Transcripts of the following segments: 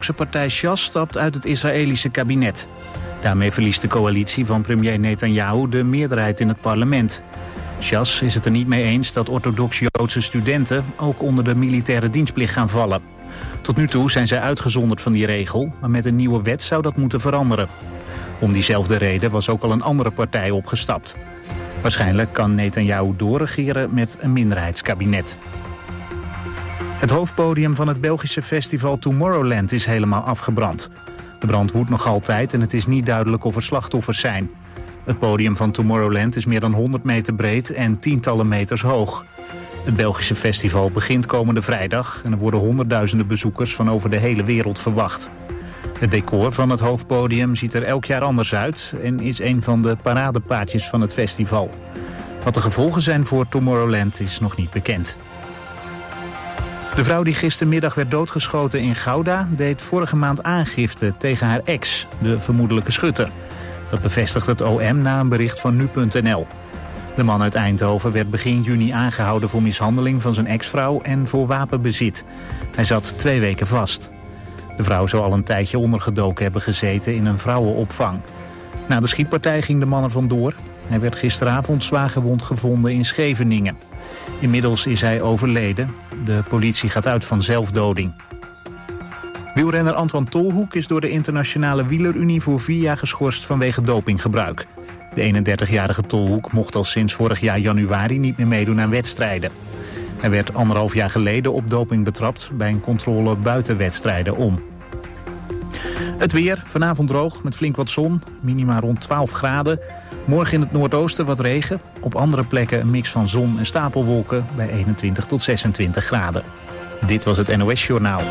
orthodoxe partij Shas stapt uit het Israëlische kabinet. Daarmee verliest de coalitie van premier Netanyahu de meerderheid in het parlement. Shas is het er niet mee eens dat orthodox-Joodse studenten ook onder de militaire dienstplicht gaan vallen. Tot nu toe zijn zij uitgezonderd van die regel, maar met een nieuwe wet zou dat moeten veranderen. Om diezelfde reden was ook al een andere partij opgestapt. Waarschijnlijk kan Netanyahu doorregeren met een minderheidskabinet. Het hoofdpodium van het Belgische festival Tomorrowland is helemaal afgebrand. De brand woedt nog altijd en het is niet duidelijk of er slachtoffers zijn. Het podium van Tomorrowland is meer dan 100 meter breed en tientallen meters hoog. Het Belgische festival begint komende vrijdag en er worden honderdduizenden bezoekers van over de hele wereld verwacht. Het decor van het hoofdpodium ziet er elk jaar anders uit en is een van de paradepaadjes van het festival. Wat de gevolgen zijn voor Tomorrowland is nog niet bekend. De vrouw die gistermiddag werd doodgeschoten in Gouda deed vorige maand aangifte tegen haar ex, de vermoedelijke schutter. Dat bevestigt het OM na een bericht van nu.nl. De man uit Eindhoven werd begin juni aangehouden voor mishandeling van zijn ex-vrouw en voor wapenbezit. Hij zat 2 weken vast. De vrouw zou al een tijdje ondergedoken hebben gezeten in een vrouwenopvang. Na de schietpartij ging de man er vandoor. Hij werd gisteravond zwaargewond gevonden in Scheveningen. Inmiddels is hij overleden. De politie gaat uit van zelfdoding. Wielrenner Antoine Tolhoek is door de Internationale Wielerunie voor 4 jaar geschorst vanwege dopinggebruik. De 31-jarige Tolhoek mocht al sinds vorig jaar januari niet meer meedoen aan wedstrijden. Hij werd 1,5 jaar geleden op doping betrapt bij een controle buiten wedstrijden om. Het weer, vanavond droog met flink wat zon, minima rond 12 graden. Morgen in het noordoosten wat regen. Op andere plekken een mix van zon en stapelwolken bij 21 tot 26 graden. Dit was het NOS Journaal.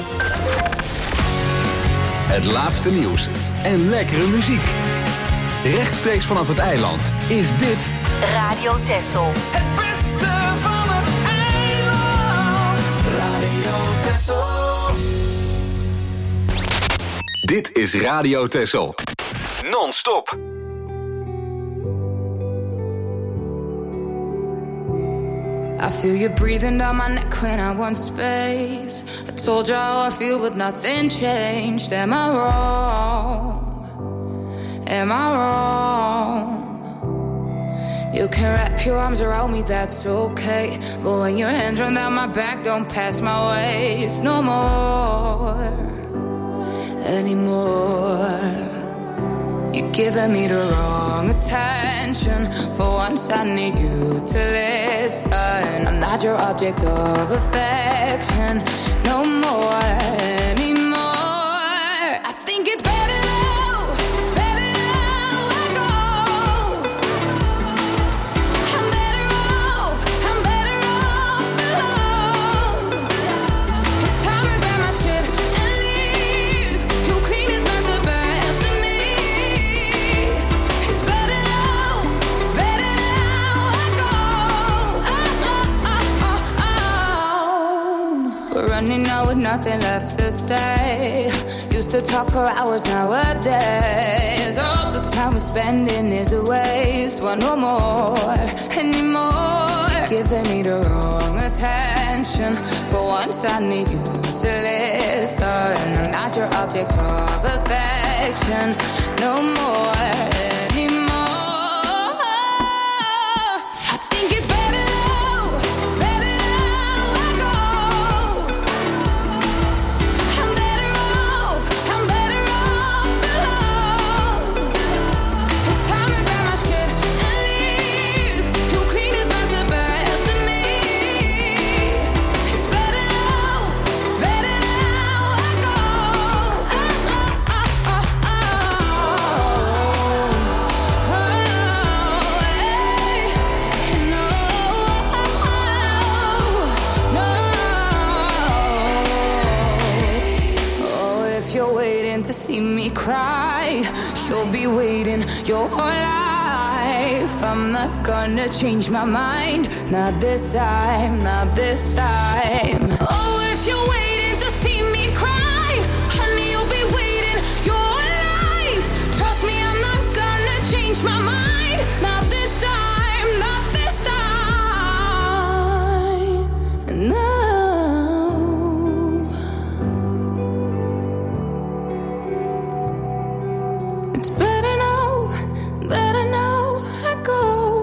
Het laatste nieuws en lekkere muziek. Rechtstreeks vanaf het eiland is dit Radio Texel. Het beste van het eiland. Radio Texel. Dit is Radio Texel. Non-stop. I feel you breathing down my neck when I want space. I told you how I feel but nothing changed. Am I wrong? Am I wrong? You can wrap your arms around me, that's okay. But when your hands run down my back, don't pass my waist no more. Anymore. You're giving me the wrong attention. For once I need you to listen. I'm not your object of affection no more anymore. I think it's better now, better now I go. I'm better off alone. It's time to grab my shit and leave. You clean this mess up after me. It's better now I go. We're running out with nothing left to say. Used to talk for hours nowadays. All the time we're spending is a waste. Want no more anymore. Giving me the wrong attention. For once I need you to listen. I'm not your object of affection no more anymore. I think it's better now I go. I'm better off alone. It's time to grab my shit and leave. You clean this mess up after me. It's better now I go. Oh, if you're waiting to see me cry, you'll be waiting your whole life. I'm not gonna change my mind. Not this time, not this time. Oh, if you're waiting to see me cry, honey, you'll be waiting your life. Trust me, I'm not gonna change my mind. Not this time, not this time. No. It's better now I go.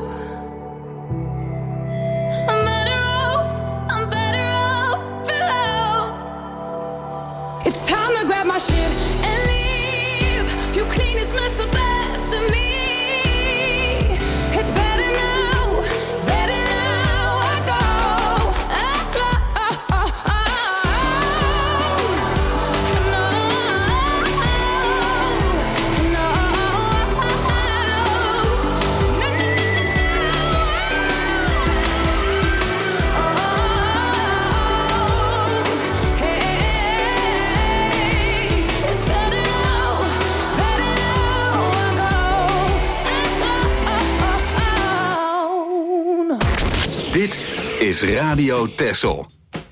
I'm better off alone. It's time to grab my shit and leave. You clean this mess up after me. It's better now I go. Dit is Radio Texel.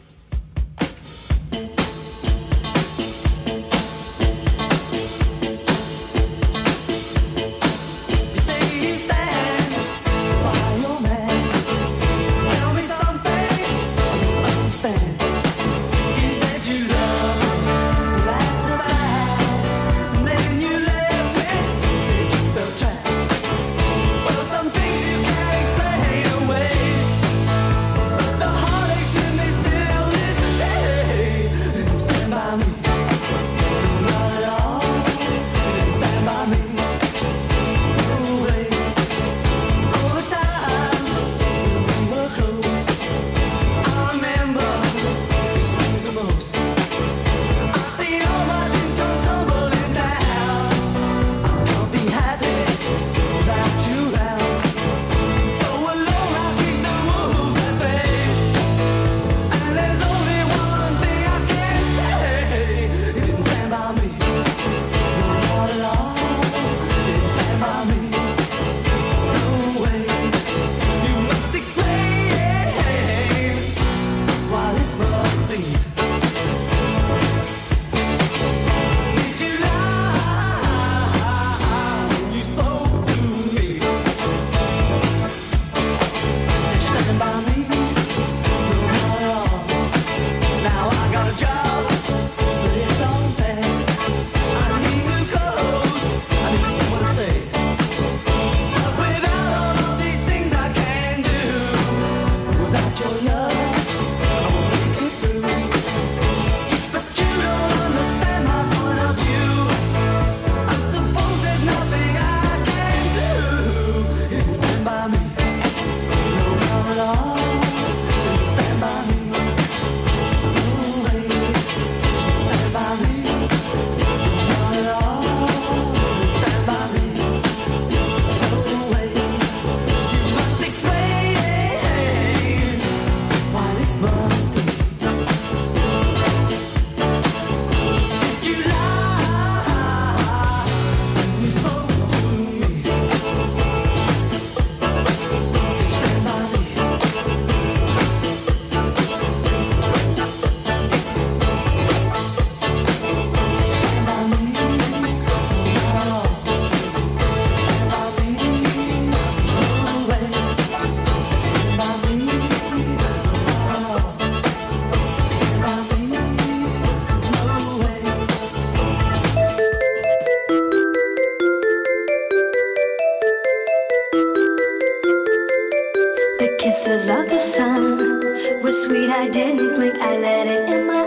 Kisses of the sun were sweet, I didn't blink, I let it in my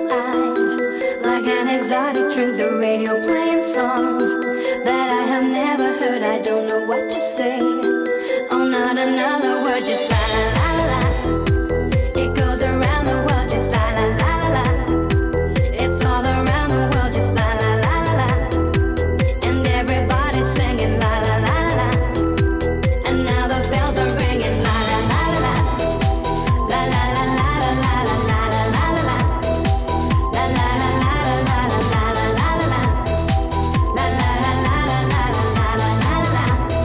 eyes. Like an exotic drink, the radio playing songs that I have never heard, I don't know what to say. Oh, not another word, just la la la la la. It goes around the world, just la la la la la. It's all around the world, just la la la la la. And everybody's singing la la la la la. And now the bells are ringing la la la la la. La la la la la la la la la la la. La la la la la la la la la la la. La la la la la la la la la la.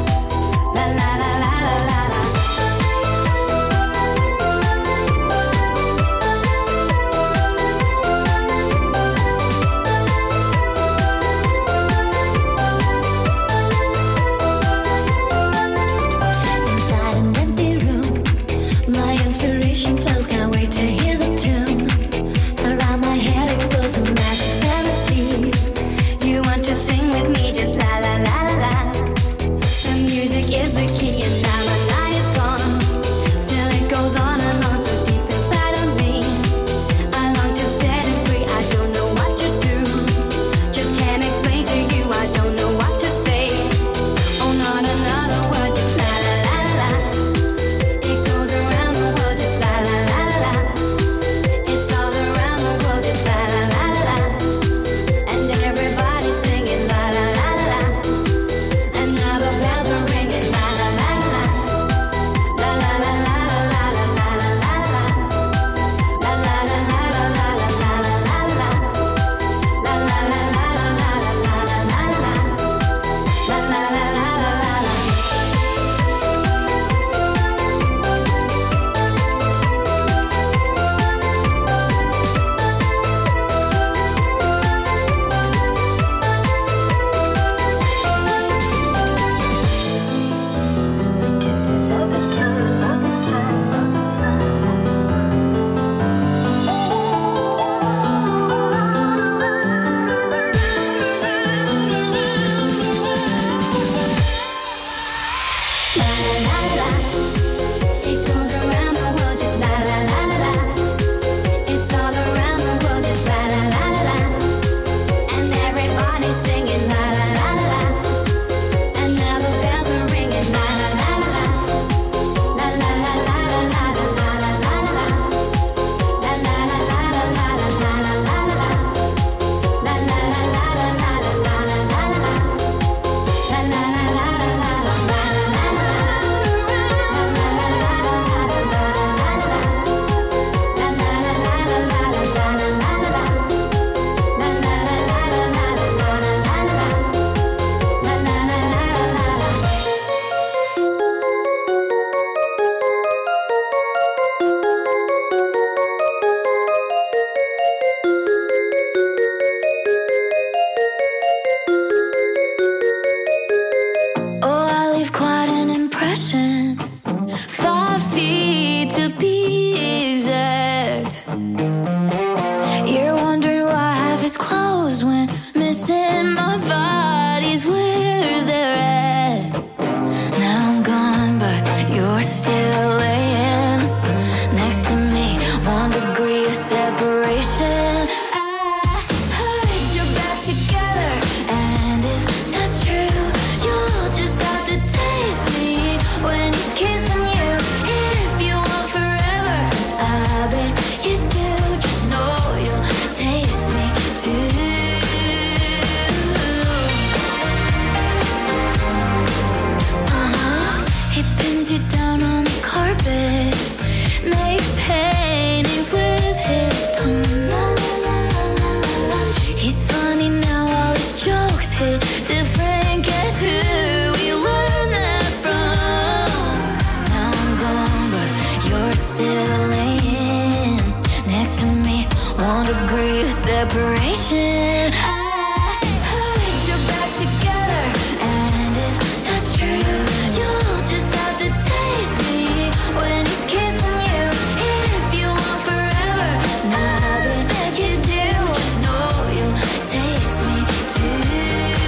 separation. I heard you're back together, and if that's true, you'll just have to taste me when he's kissing you. If you want forever, nothing that you do, just know you'll taste me too.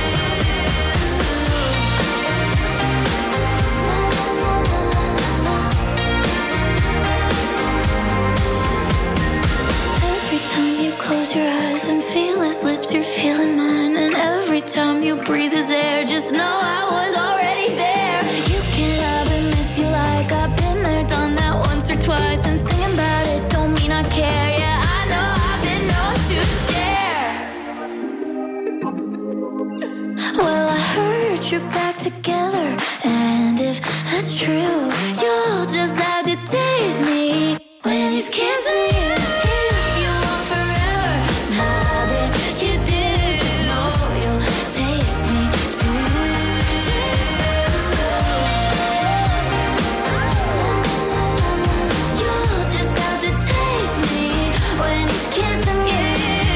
Every time you close your eyes and feel his lips, you're feeling mine. And every time you breathe his air, just know I was already there. You can love him if you like. I've been there, done that once or twice. And singing about it don't mean I care. Yeah, I know I've been known to share. Well, I heard you're back together, and if that's true, you'll just have to taste me when he's kissing you. If you want forever, nothing you do, just know you'll taste me too. Taste me too. You'll just have to taste me when he's kissing you.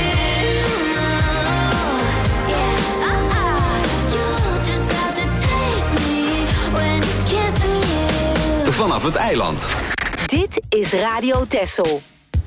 Yeah, you'll just have to taste me when he's kissing you. Vanaf het eiland. Dit is Radio Texel.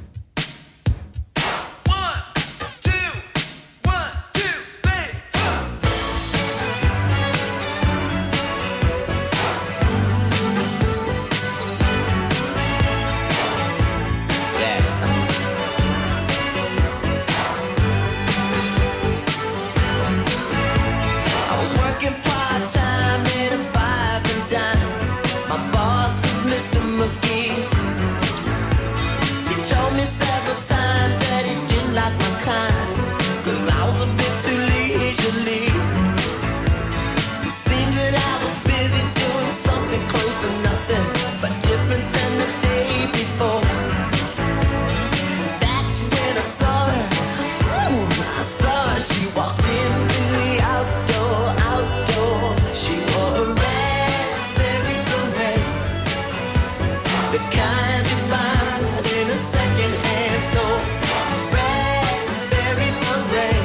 I was working part-time in a five and dime. My boss was Mr. McGee. He told me several times that he didn't like my kind, 'cause I was a bit too leisurely. It seemed that I was busy doing something close to nothing, but different than the day before. That's when I saw her. I saw her. She walked into the outdoor. She wore a raspberry beret, the kind you find in a second-hand store. Raspberry beret.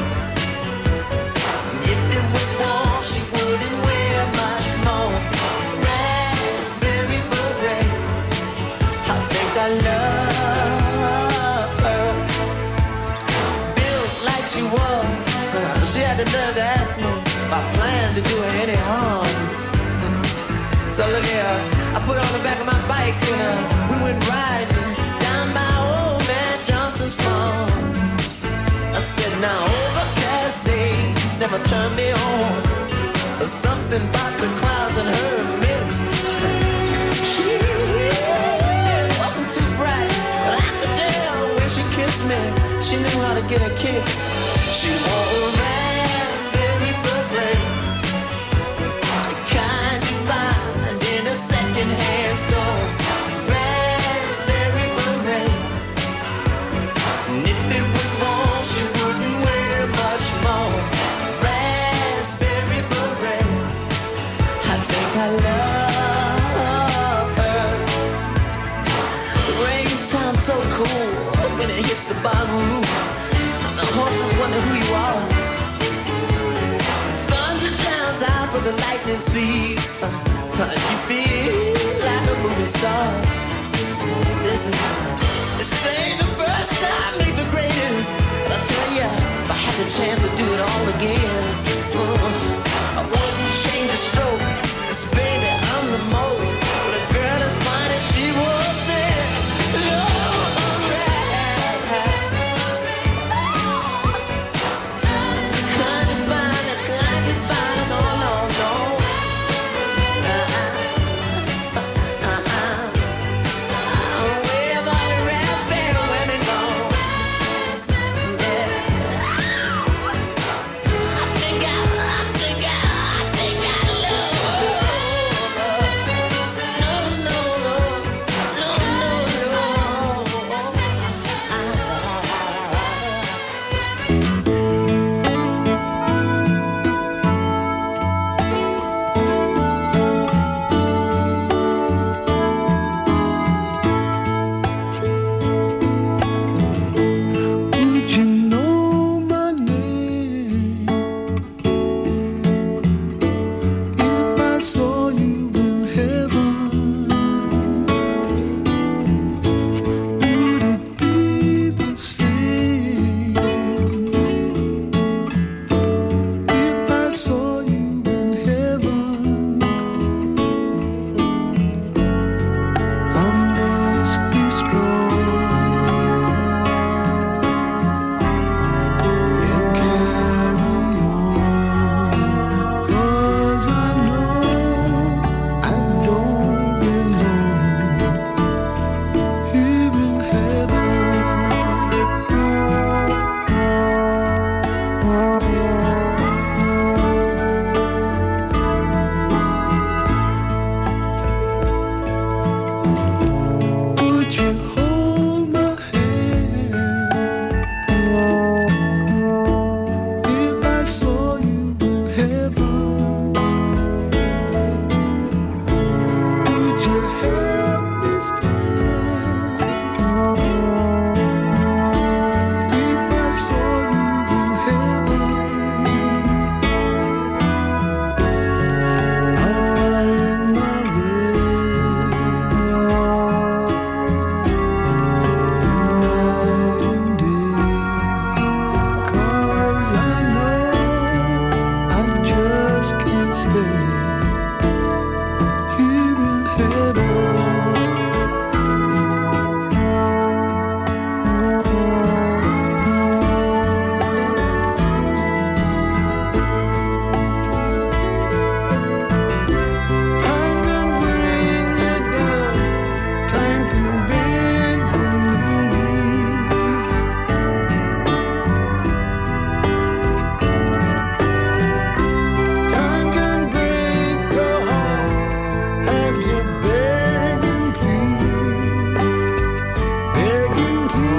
If it was warm, she wouldn't wear much more. Raspberry beret. I think I love her. Built like she was, she had the nerve to ask me if I planned to do her any harm. So look here, I put her on the back of my bike and we went riding down by old man Johnson's farm. I said, now overcast days never turn me on. There's something about the clouds and her mixed. She wasn't too bright, but I could tell when she kissed me, she knew how to get a kiss. She wore a raspberry beret, the kind you find in a second-hand store. Raspberry beret. And if it was warm, she wouldn't wear much more. Raspberry beret. I think I love her. The rain sounds so cool when it hits the bottom roof. The horses wonder who you are. Thunder drowns out for the lightning seas. You feel like a movie star. This say the first time make the greatest. But I tell ya, if I had the chance to do it all again, I wouldn't change a stroke. 'Cause baby, I'm the most. But a girl as fine as she was then. saw you in heaven, I must be strong and carry on, 'cause I know I don't belong here in heaven. Would you hold my hand if I saw you in heaven? Would you help me stand if I saw you in heaven? I'll find my way through night and day, 'cause I know I just can't stay here in heaven. Time can bring you down, time can bend your knees. Time can break your heart, have you begging please, begging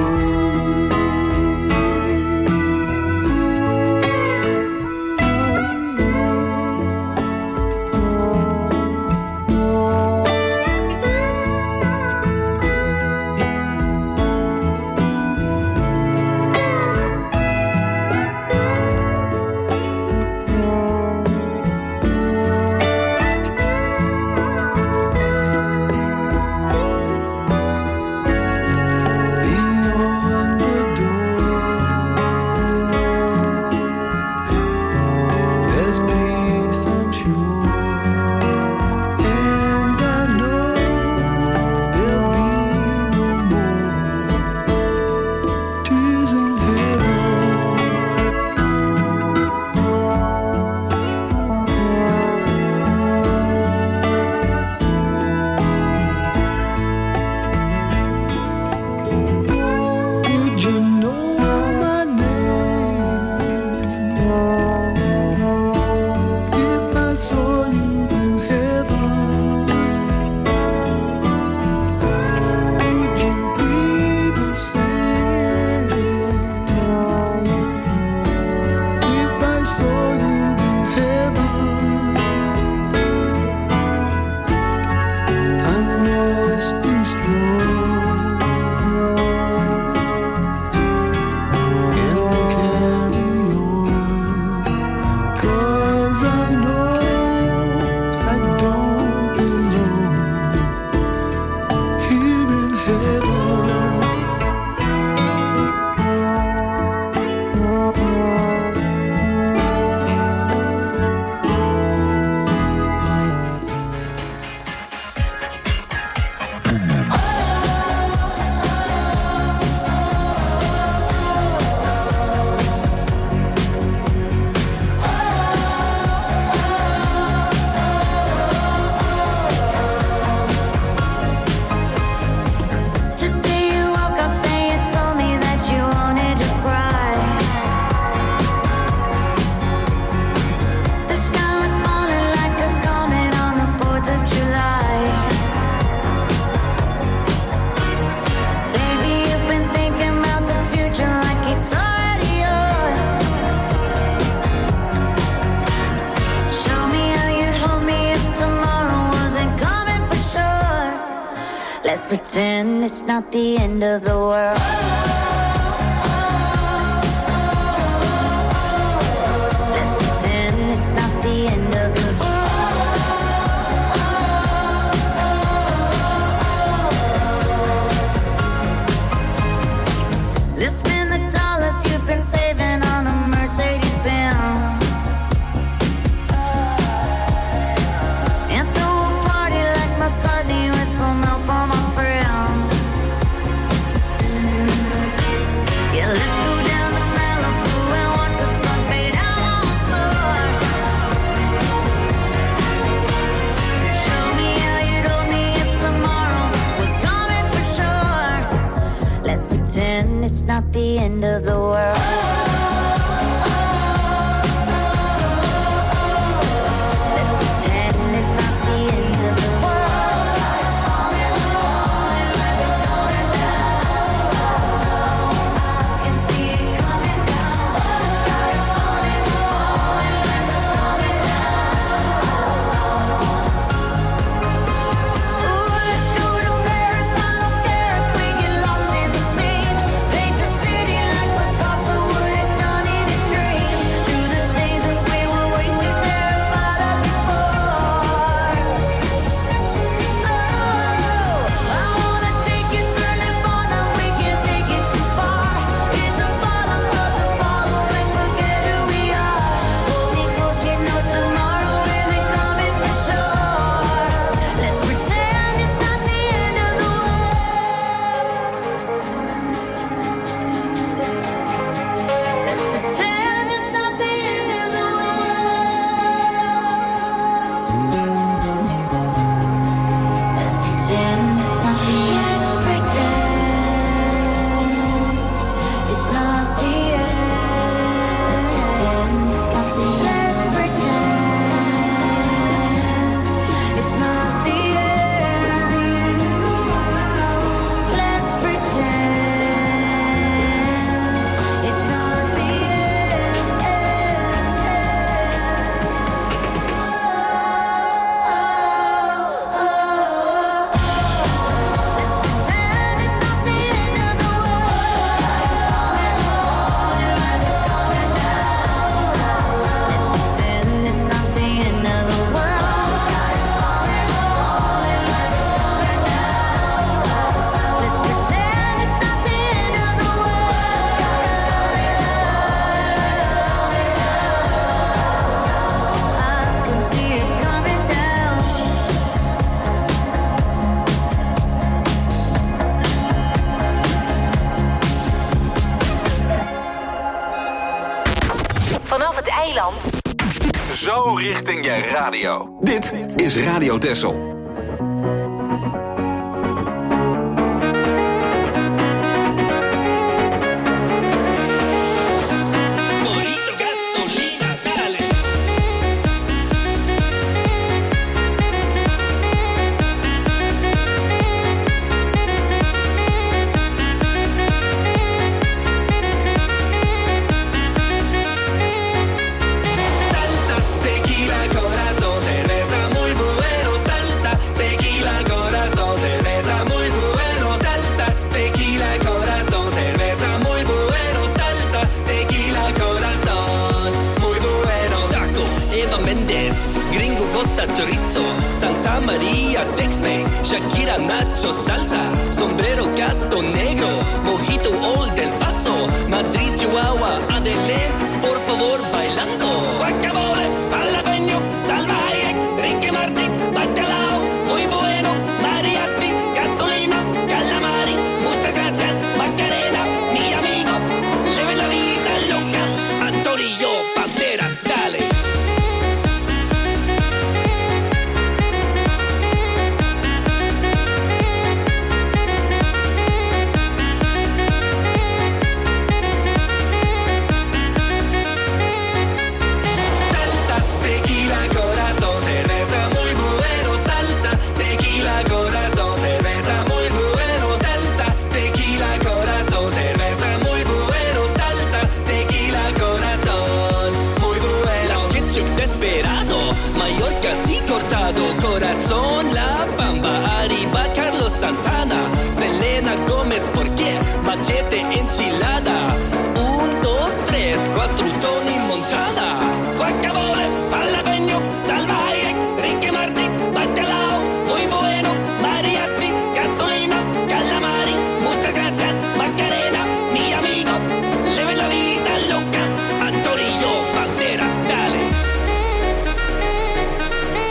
beyond the door. There's peace, I'm sure, and I know there'll be no more tears in heaven. Would you know my name if I saw you in heaven? Would you be the same if I saw you in heaven? I must be strong and carry on, 'cause I know I don't belong here in heaven. Today you woke up and you told me that you wanted to cry. The sky was falling like a comet on the 4th of July. Baby, you've been thinking about the future like it's already yours. Show me how you'd hold me if tomorrow wasn't coming for sure. Let's pretend it's not the end of the world. Let's pretend it's not the end of the world. Let's spend the dollars you've been saving on a Mercedes Benz. end of the world. Let's pretend it's not the end of the world. The sky is falling, falling like it's going down. I can see it coming down. The sky is falling, falling like it's coming down. Ooh, let's go to Paris. I don't care if we get lost in the scene. Paint the city like Picasso would have done in his dream. Do the things that we were way too terrified of before. Oh, I wanna take you, turn it on, now we can't take it too far. Hit the bottom of the bottle and forget who we are. Hold me close, you know tomorrow isn't coming for sure. Let's pretend it's not the end of the world. Let's pretend it's not the end of the It's not the end. Let's pretend it's not the end. Let's pretend it's not the Let's pretend it's not the end of the world. Let's pretend it's not the end of the world. Let's pretend it's not the end of the world. I can see it coming down. Vanaf het eiland Zo richting je radio. Dit is Radio Texel. Morito, gasolina, dale. Salsa, tequila, corazón, cerveza muy bueno. Salsa, tequila, corazón, cerveza muy bueno. Salsa, tequila, corazón, cerveza muy bueno. Salsa, tequila, corazón, muy bueno. Taco, Eva Méndez, Gringo Costa Chorizo, Santa María Tex-Mex, Shakira Nacho Salsa, Sombrero Gato Negro, Mojito Old del Paso, Madrid Chihuahua, Adelén, por favor bailando. Guacamole, jalapeño, salvaje, Ricky Martin, bacalao, muy bueno, mariachi, gasolina, calamari, muchas gracias, Macarena, mi amigo, leve la vida loca, Antorillo, Banderas, dale. Salsa, tequila, corazón, cerveza muy bueno. Salsa, tequila, corazón, cerveza muy bueno. Salsa, tequila, corazón, cerveza muy bueno. Salsa, tequila, corazón, muy bueno. Las ketchup desesperado, Mallorca sí cortado, corazón, La Bamba, arriba Carlos Santana, Selena Gómez, ¿por qué? Machete enchilada, 1, 2, 3, 4, Tony Montana. Guacamole, jalapeño, salvaje, Ricky Martin, bacalao, muy bueno, mariachi, gasolina, calamari, muchas gracias, Macarena, mi amigo, leve la vida loca, Antorillo, Banderas, dale.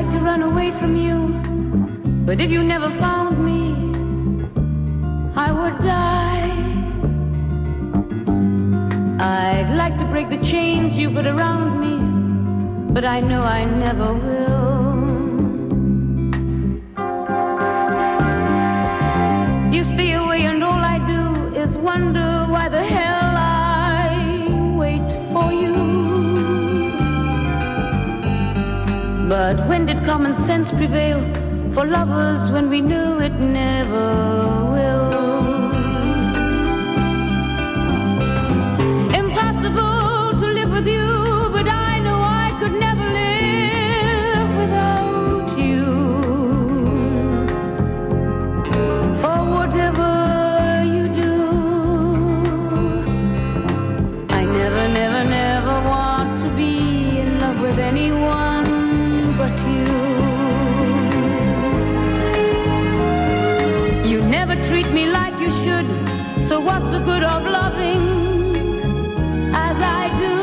like to run away from you, but if you never found me, I would die. I'd like to break the chains you put around me, but I know I never will. You stay away and all I do is wonder why the hell I wait for you. But when did common sense prevail for lovers when we knew it never will? Impossible to live with you, but I know I could never live without you. For whatever you do, I never, never, never want to be in love with anyone but you. You never treat me like you should, so what's the good of loving as I do?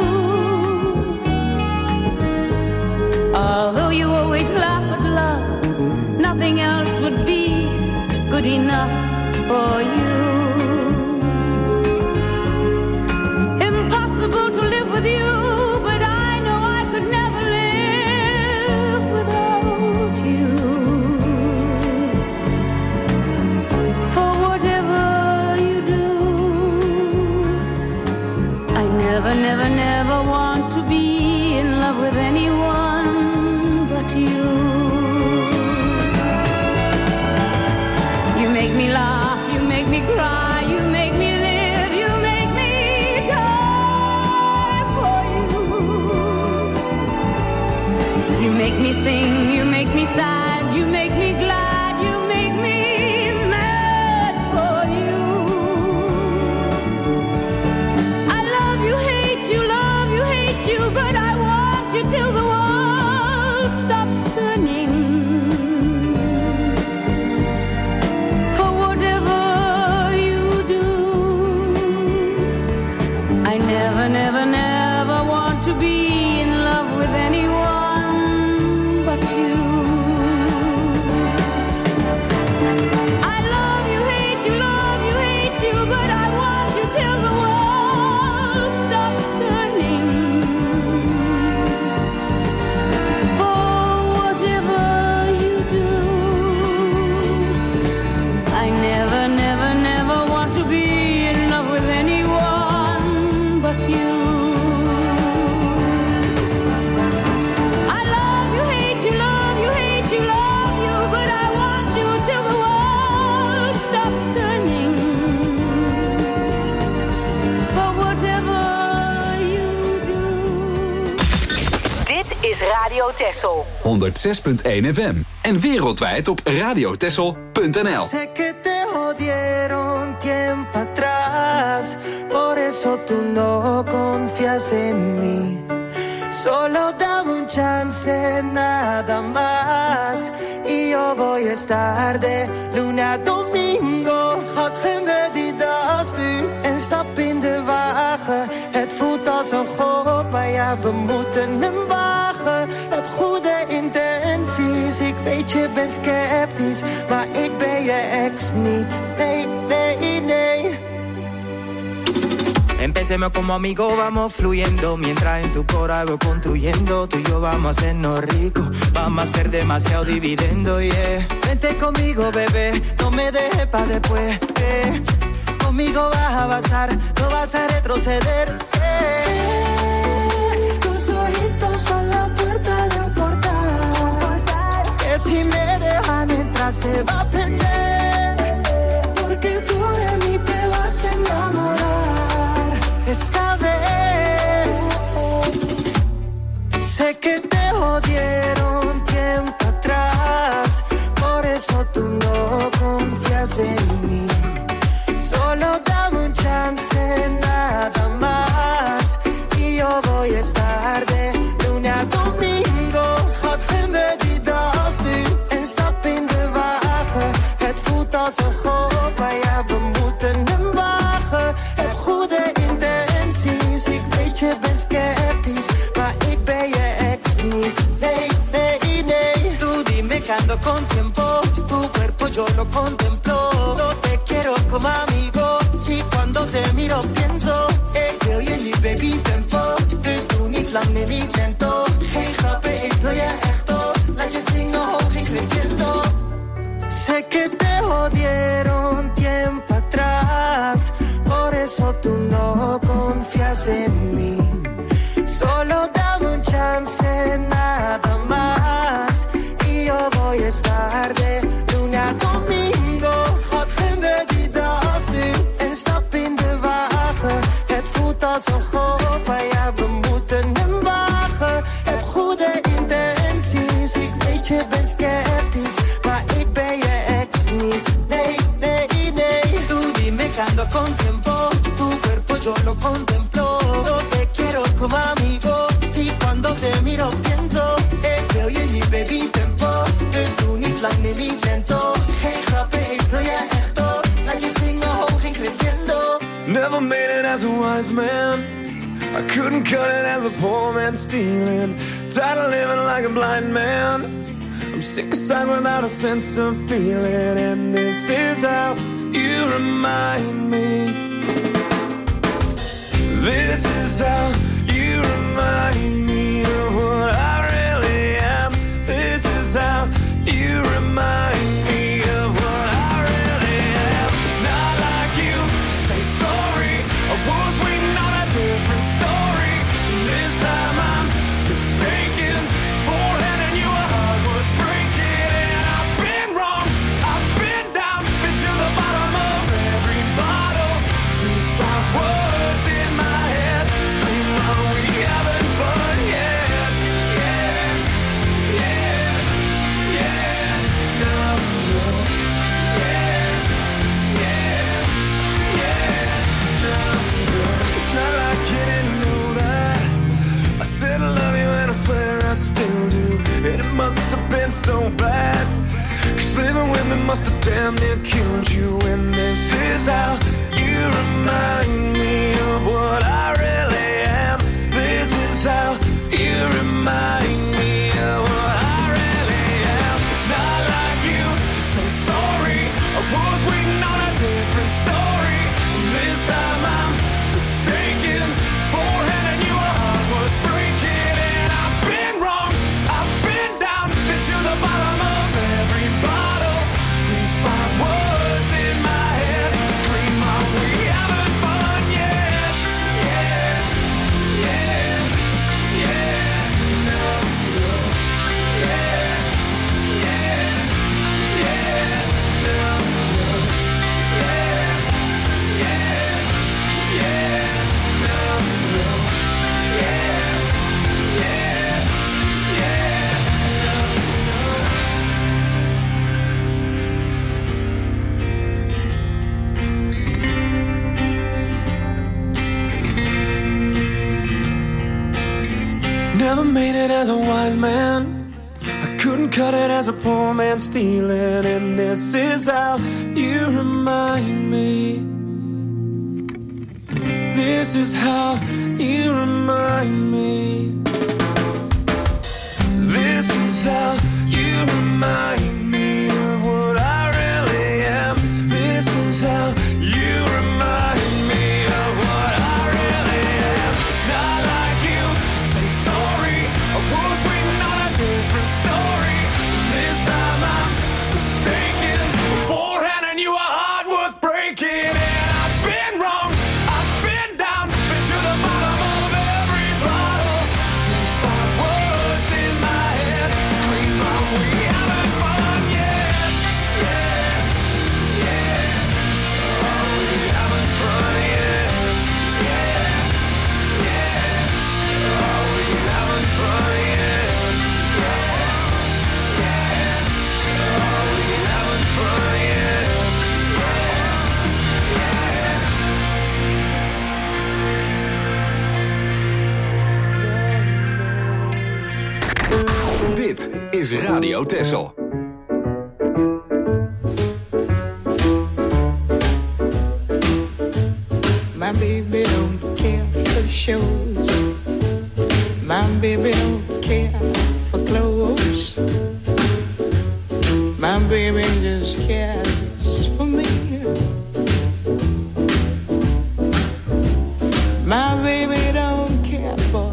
Although you always laugh at love, nothing else would be good enough for you. Impossible to live with you, but I know I could never live without you. For whatever you do, I never, never, never want to be in love with anyone but you. You make me laugh, you make me cry, you make me live, you make me die for you. You make me sing, you make me sad, you make me glad, you make me mad for you. I love you, hate you, but I want you till the world stops turning. For whatever you do, I never, never, never want to be in love with anyone but you. I love you, hate you, but I want you till the world stops turning. For whatever you do, I never, never, never want to be in love with anyone but you. I love you, hate you, but I want you till the world stops turning. For whatever you do. Dit is Radio Texel. 106.1 FM. En wereldwijd op radiotexel.nl. Sé que te jodieron tiempo atrás, por eso tú no confías en mí. Solo dame un chance, nada más, y yo voy a estar de luna a domingo. Schat, geen me die das nu en stap in de wagen. Het voelt als een god, maar ja, we moeten hem wagen. Heb goede intenties, ik weet je bent sceptisch, maar ik ben je ex niet. Nee, nee, nee. Empecemos como amigos, vamos fluyendo. Mientras en tu cora voy construyendo. Tú y yo vamos a hacernos ricos. Vamos a hacer demasiado dividendo, yeah. Vente conmigo, bebé, no me dejes pa' después, conmigo vas a avanzar, no vas a retroceder, Tus ojitos son la puerta de un portal, que si me dejan entrar se va a prender, porque tú de mí te vas a enamorar. Esta vez sé que te jodieron tiempo atrás, por eso tú no confías en mí. Solo dame un chance, nada más, y yo voy a estar de luna a domingo. Schat, geen me die das nu en stap in de wagen. mirando con tiempo, tu cuerpo yo lo contemplo. No te quiero como amigo, si cuando te miro pienso, ik wil je niet baby tempo. Dus doe niet lang, nee niet lento. Geen grappen, ik wil je echt op. Laat je zingen hoog en creciendo. Sé que te jodieron tiempo atrás, por eso tú no confías en mí. Solo dame un chance, nada más, y yo voy a estar de lunes a domingo. Schat, geen we die dag nu en stap in de wagen. Het voelt als een golf, maar ja, we moeten hem wagen. Heb goede intenties, ik weet je bent sceptisch, maar ik ben je ex niet. Nee, nee, nee. Tú dime que ando con tiempo, tu cuerpo yo lo contemplo. No te quiero como amigo, si cuando te miro pienso, ik wil je niet baby tempo. Dus doe niet lang, nee niet lento. Geen grappen, ik wil je echt op. Laat je zingen hoog en crescendo. Never made it as a wise man, I couldn't cut it as a poor man stealing. Tired of living like a blind man, I'm sick aside without a sense of feeling. And this is how you remind me. This is how you remind me of what I really am. This is how you remind me of what I really am. It's not like you to say sorry, I was waiting on a different story. This time I'm mistaken for handing you a heart worth breaking. And I've been wrong, I've been down, been to the bottom of every bottle. These 5 words in my head scream, are we having fun yet? Yeah, yeah, yeah, no, no. Yeah, yeah, yeah, no, no. It's not like you didn't know that I said I love you and I swear I still do. And it must have been so bad, 'cause living with me must have damn near killed you. And this is how you remind me of what I really am. This is how you remind me of what I really am. It's not like you to say sorry, I was waiting on a different story. This time I'm mistaken for handing you a heart worth breaking. And I've been wrong, I've been down, been to the bottom of every bottle. These 5 words in my head scream, are we having fun yet? Yeah, yeah, yeah, no, no. Yeah, yeah, yeah, no, no. Yeah, yeah, yeah, no, no. Yeah, yeah, yeah, Never made it as a wise man, I couldn't cut it as a poor man stealing. And this is how you remind me. This is how you remind me. This is how you remind me of what I really am. This is how you remind me of what I really am. It's not like you to say sorry, I was waiting on a different story. This time I'm mistaken for handing you a heart worth breaking. And I've been wrong, I've been down, been to the bottom of every bottle. These 5 words in my head scream, are we having fun yet? Yeah, yeah, are we having fun yet? Yeah, yeah, are we having fun yet? Yeah, yeah, are we having fun yet? Dit is Radio Texel. My baby don't care for shows. My baby don't care for clothes. baby just cares for me. My baby don't care for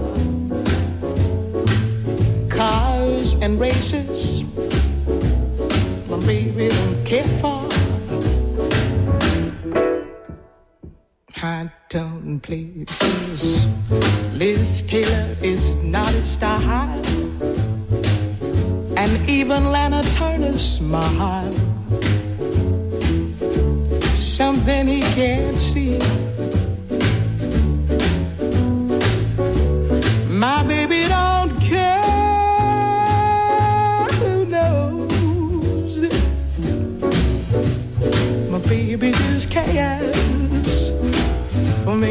cars and races. My baby don't care for high-tone places. Liz Taylor is not his style, and even Lana Turner's smile, something he can't see. My baby don't care who knows it. My baby just cares for me.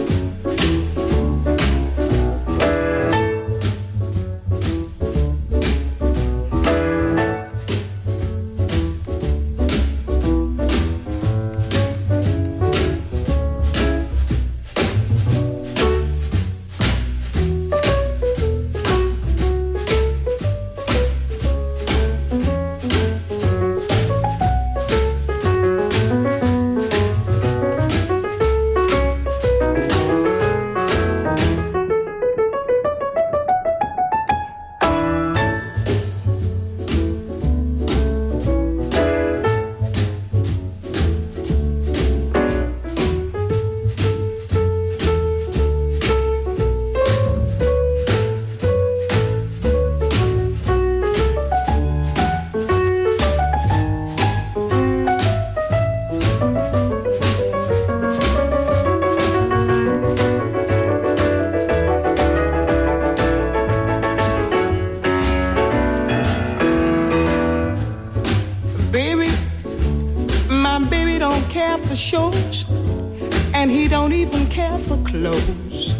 Shows, and he don't even care for clothes.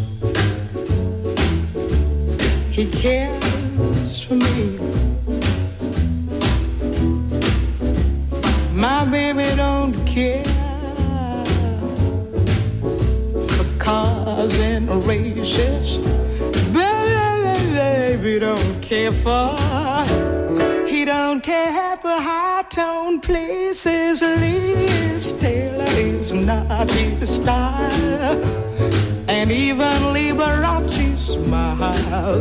He cares for me. My baby don't care for cars and races. Baby don't care for. He don't care for high-tone places. Liz Taylor is not his style, and even Liberace's smile,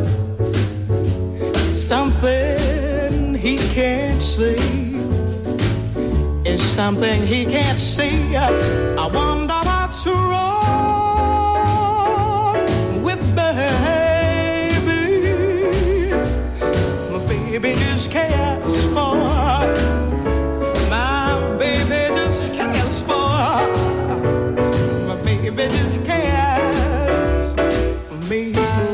something he can't see is something he can't see. I wonder what's wrong with baby. My baby just cares for. My baby just cares for. My baby just cares for me.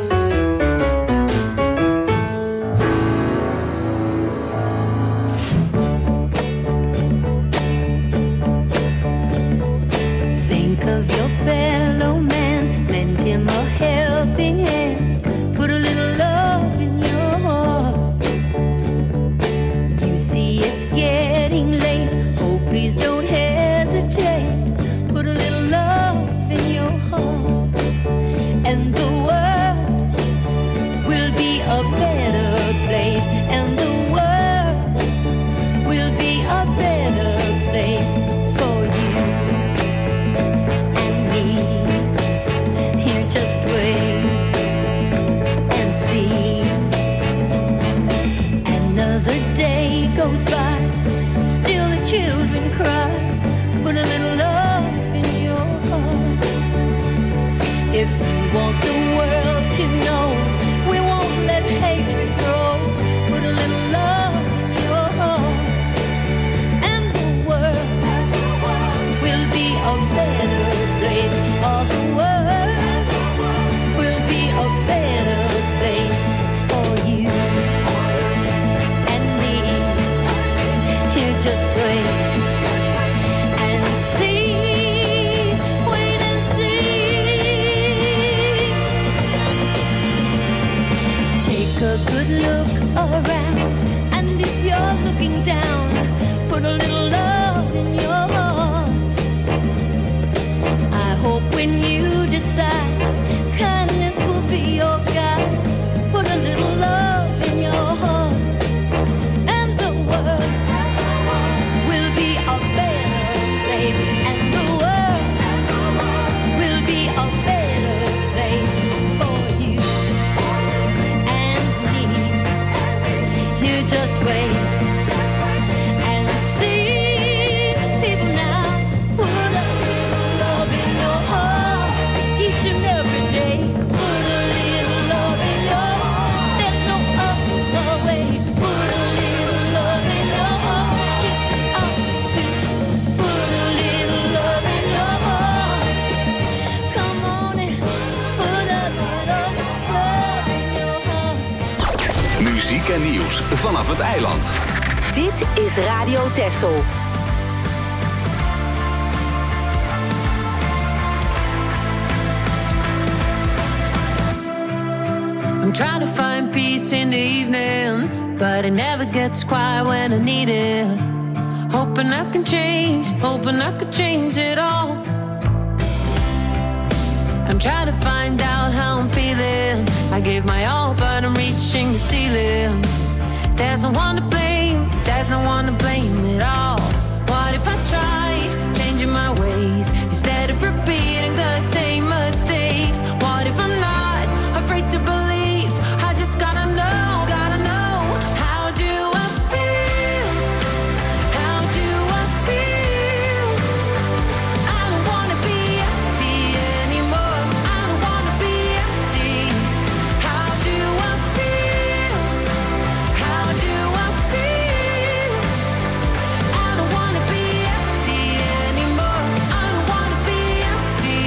Think of your fellow man, lend him a helping hand, put a little love in your heart. You see it's getting late, oh please don't hesitate, put a little love in your heart, and the world will be a better place, and the world will be a better place for you and me. Here, just wait and see. Another day goes by, still the children cry, put a little love in your heart. If you want the world to know, we won't let hatred grow, put a little love in your heart, and the world will be a better place. All the world will be a better place for you and me. Here, just wait and see. Just wait and see people now. Put a little love in your heart each and every day. Put a little love in your heart. There's no other way. Put a little love in your heart. Get out to put a little love in your heart. Come on and put a little love in your heart. Muziek en nieuws vanaf het eiland. Dit is Radio Texel. I'm trying to find peace in the evening, but it never gets quiet when I need it. Hoping I can change it all. I'm trying to find out how I'm feeling. I gave my all, but I'm reaching the ceiling. There's no one to blame, there's no one to blame at all. What if I try changing my ways instead of repeating the same mistakes? What if I'm not afraid to believe? I just gotta know. How do I feel? How do I feel? I don't wanna be empty anymore. I don't wanna be empty. How do I feel? How do I feel? I don't wanna be empty anymore. I don't wanna be empty.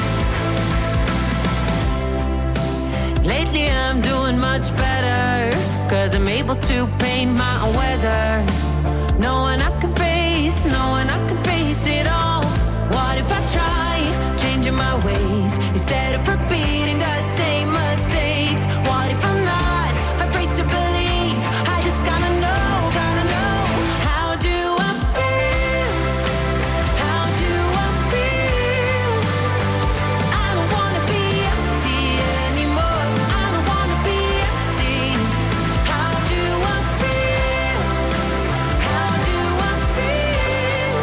Lately I'm doing much better, 'cause I'm able to paint my own weather. Knowing I can face it all. What if I try changing my ways instead of repeating the same mistakes? What if I'm not afraid to believe? I just gotta know. How do I feel? How do I feel? I don't wanna be empty anymore. I don't wanna be empty. How do I feel? How do I feel?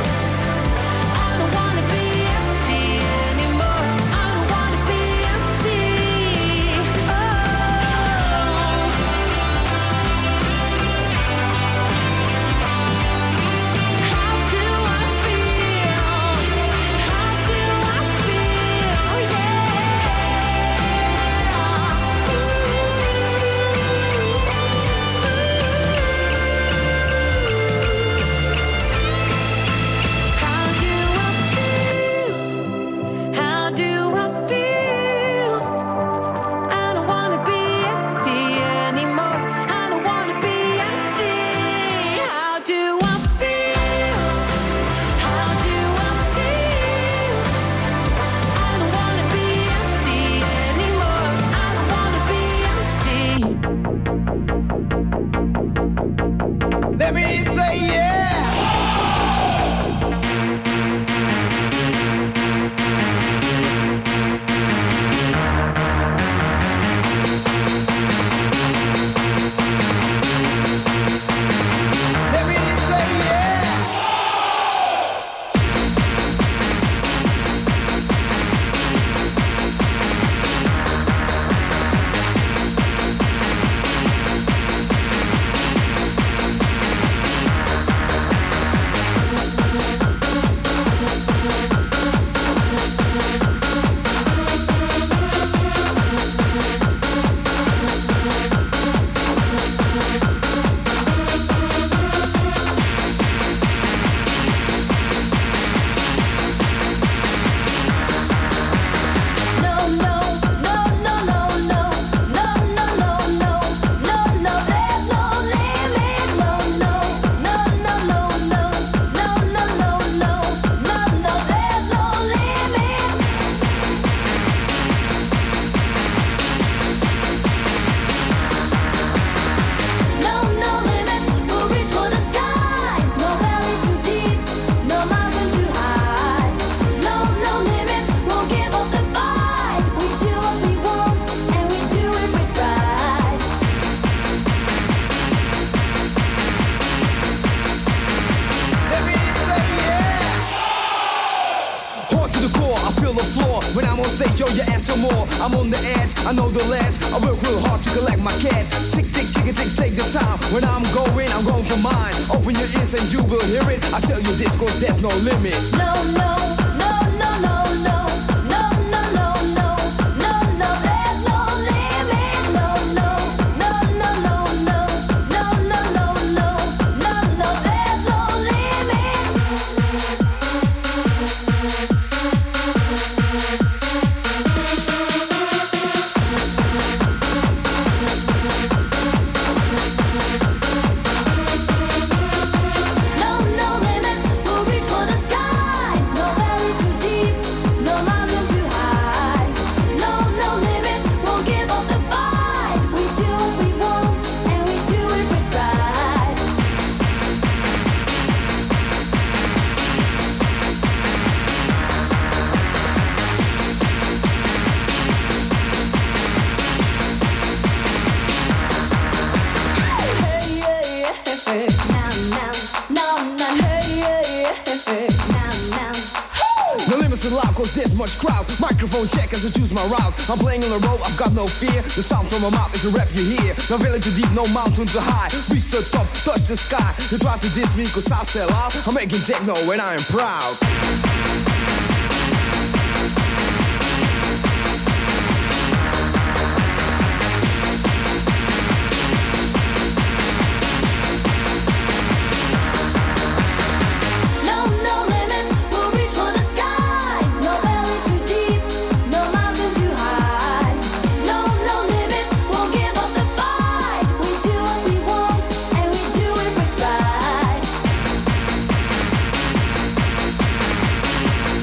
stage, yo, you ask for more. I'm on the edge, I know the last. I work real hard to collect my cash. Tick, tick, tick, tick, take the time. When I'm going for mine. Open your ears and you will hear it. I tell you this, cause there's no limit. No, no, no, no, no, no. No, no, no, no. No, no, there's no limit. No, no, no, no, no, no. No, no, no, no. No, no, there's no limit. No, no limits, we'll reach for the sky. No valley too deep, no mountain too high. No, no limits, won't give up the fight. We do what we want, and we do it with pride. Hey, yeah, yeah. Now, now, now, now, hey, yeah, yeah. Now, now. No limits allowed, cause there's much crowd. Microphone check as I choose my route. I'm playing on the road, I've got no fear. The sound from my mouth is a rap you hear. No valley too deep, no mountain too high. Reach the top, touch the sky. You try to diss me cause I sell out. I'm making techno and I am proud. No, no limits, we'll reach for the sky. No valley too deep, no mountain too high. No, no limits, won't give up the fight. We do what we want, and we do it with pride.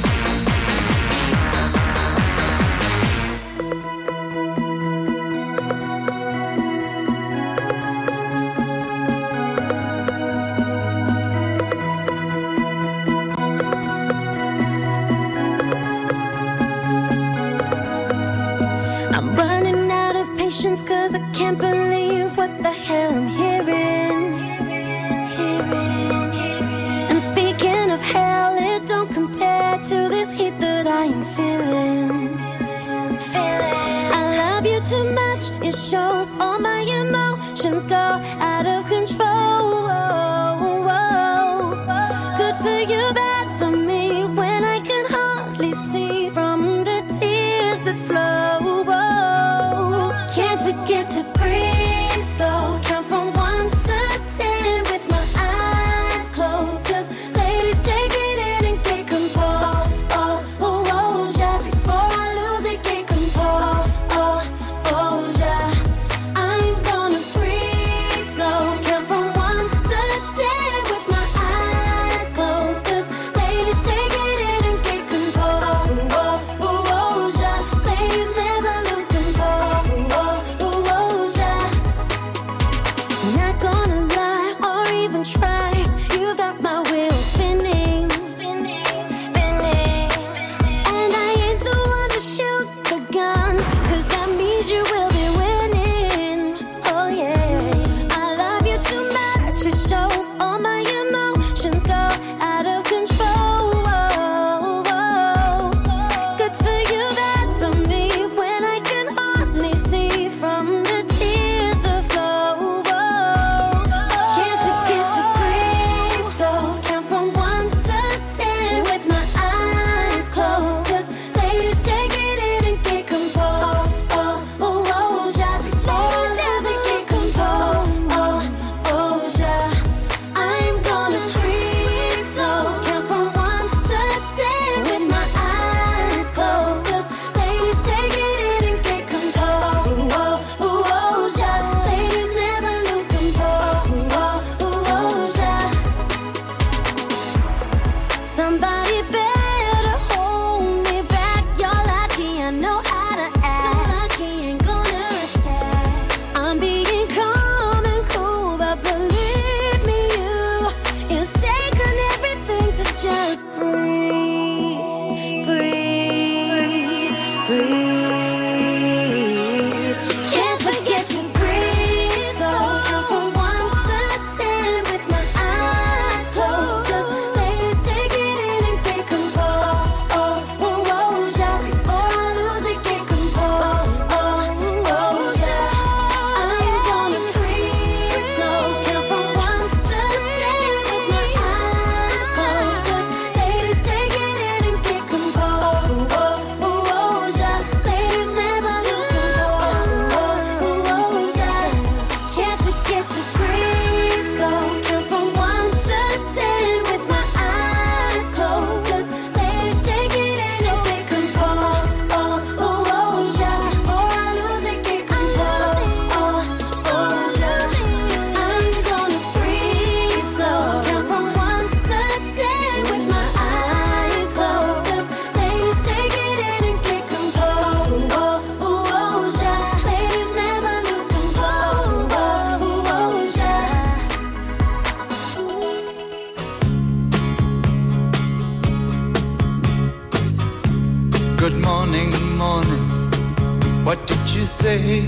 Good morning, morning. What did you say?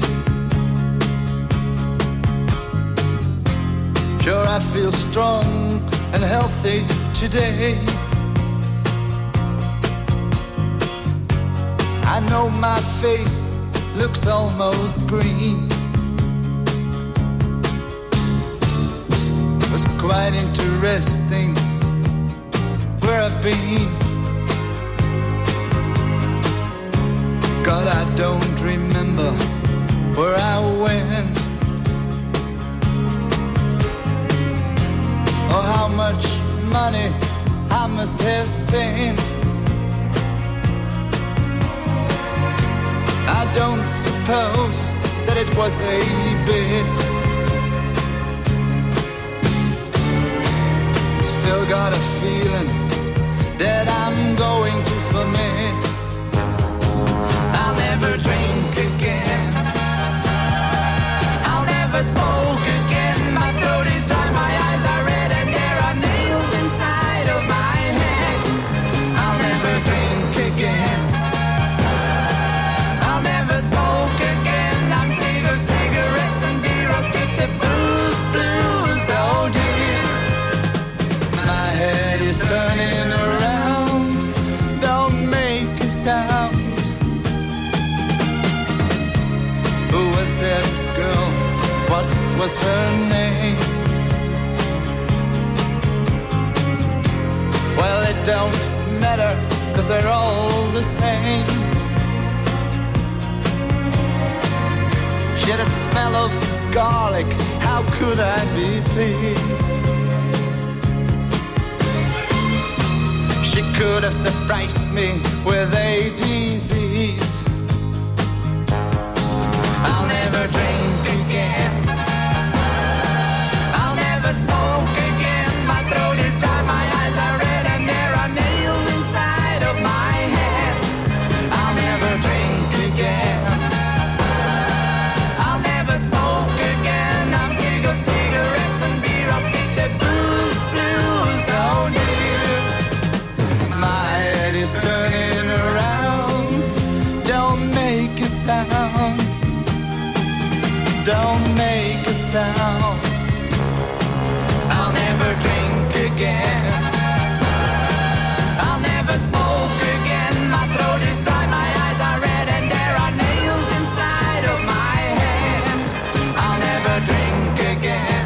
Sure, I feel strong and healthy today. I know my face looks almost green. It was quite interesting where I've been. God, I don't remember where I went or how much money I must have spent. I don't suppose that it was a bit. Still got a feeling that I'm going to ferment. I'll never drink again. I'll never smoke again. My throat is dry, my eyes are red, and there are nails inside of my head. I'll never drink again. I'll never smoke again. I'm sick of cigarettes and beer. I'll skip the booze, blues, oh dear. My head is turning around. Don't make a sound. Who was that girl? What was her name? Well, it don't matter, 'cause they're all the same. She had a smell of garlic, how could I be pleased? She could have surprised me with a disease. I'll never drink again. I'll never smoke again. My throat is dry, my eyes are red, and there are nails inside of my head. I'll never drink again. I'll never smoke again. I'm sick of cigarettes and beer. I'll skip the booze, blues, oh dear. My head is turning around. Don't make a sound. Don't make a sound. I'll never drink again. I'll never smoke again. My throat is dry, my eyes are red, and there are nails inside of my head. I'll never drink again.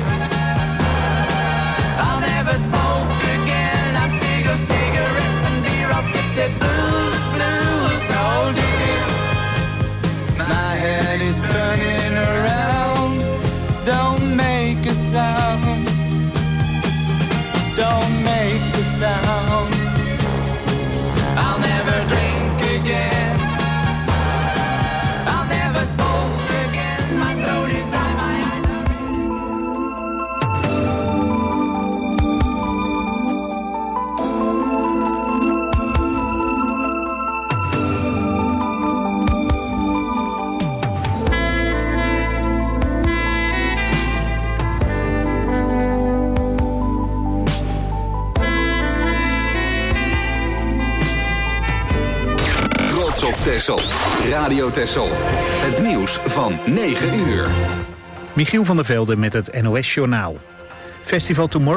I'll never smoke again. I'm sick of cigarettes and beer. I'll skip the booze, blues, oh dear. My head is turning around. Don't make a sound. Don't make a sound. I'll never drink again. I'll never smoke again. My throat is dry, my eyes are Op Texel. Radio Texel. Het nieuws van 9 uur. Michiel van der Velde met het NOS-journaal. Festival Tomorrow